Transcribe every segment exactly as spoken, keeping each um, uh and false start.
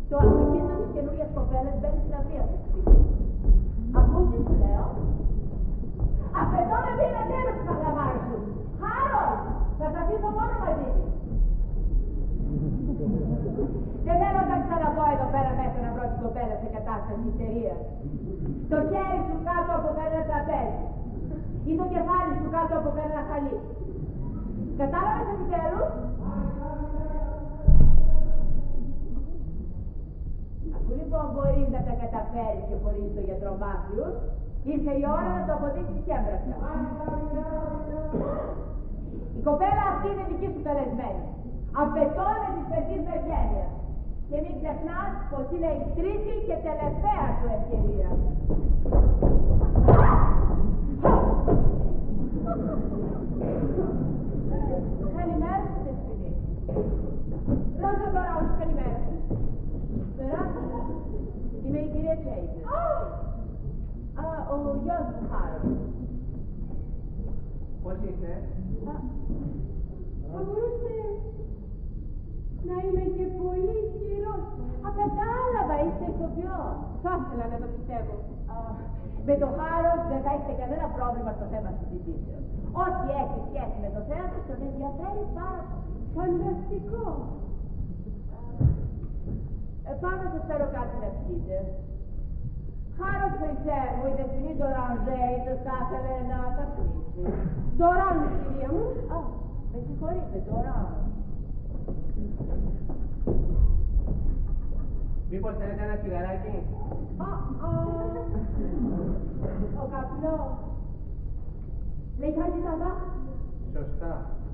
Το αυτοκίνητο της καινούριας κοπέλας μπαίνει στην αυλία του σπίτι. Ακούς τι σου λέω? Απαιτώ να μπει ένα τέλος στην παγλαμάρα σου. Χάρολ, θα τα αφήσω μόνο μαζί της. Δεν θέλω να ξαναπώ εδώ πέρα μέσα να βρω την κοπέλα σε κατάσταση ιστερίας. Το χέρι σου κάτω από ένα τραπέζι ή το κεφάλι σου κάτω από ένα χαλί. Κατάλαβες επιτέλους? Αφού λοιπόν μπορείς να τα καταφέρεις και χωρίς το γιατρό Μάθιους, ήρθε η ώρα να το αποδείξεις και έμπρακτα. Η κοπέλα αυτή είναι δική σου καλεσμένη. Απαιτώ να της φερθείς με ευγένεια. Και μην ξεχνάς πως είναι η τρίτη και τελευταία σου ευκαιρία. Καλημέρα σας, Δεσποινή. Ρόζα Μπαράους, καλημέρα. Περάσατε. Είμαι η κυρία Τσέιζερ. Α, ο γιος μου Χάρος. Πώς είστε? Θα μπορούσε να είμαι και πολύ ισχυρός. Α, κατάλαβα, είστε ηθοποιός. Θα ήθελα να το πιστεύω. Α, με το Χάρος δεν θα έχετε κανένα πρόβλημα στο θέμα συζητήσεων. Ό,τι έχει σχέση με το θέατρο τον ενδιαφέρει πάρα πολύ. Φανταστικό. Ε, πάμε να σας φέρω κάτι να πιείτε. Χάρος Χρυσέ μου, η Δεσποινή Ντορανζέη θα ήθελε να τα πνίσει. Ντοράν, κυρία μου. Α, με συγχωρείτε, Ντοράν. Μήπως θέλετε ένα τσιγαράκι? Α, α, ο καπνός. Λέει κάτι καλά. Σωστά.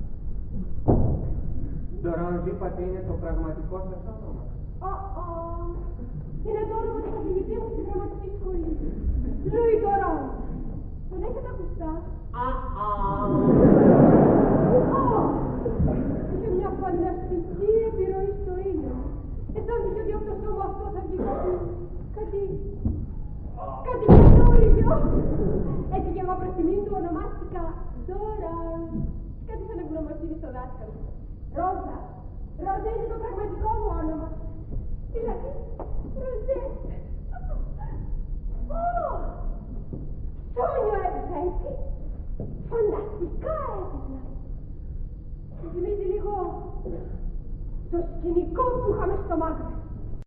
Ντοράνζ, είπατε είναι το πραγματικό σας όνομα. Α, α, είναι το όνομα του καθηγητή μου στη δραματική σχολή. Λουί Ντοράν. Τον έχετε ακουστά? Α, α. Είχε μια φανταστική επιρροή στο ήλιο. Αισθάνθηκε ότι από το σώμα αυτό θα βγει κάτι... κάτι... κάτι καινούριο. Έτσι και εγώ προς τιμήν του ονομάστηκα Ντόραν. Κάτι σαν ευγνωμοσύνη στο δάσκαλο. Ρόζα. Ρόζα είναι το πραγματικό μου όνομα. Δηλαδή, Ροζέ. Ω! Σόνιο έπαιζα έτσι. Φανταστικά έπαιζα. Μου θυμίζει λίγο το σκηνικό που είχαμε στο Μάκμπεθ.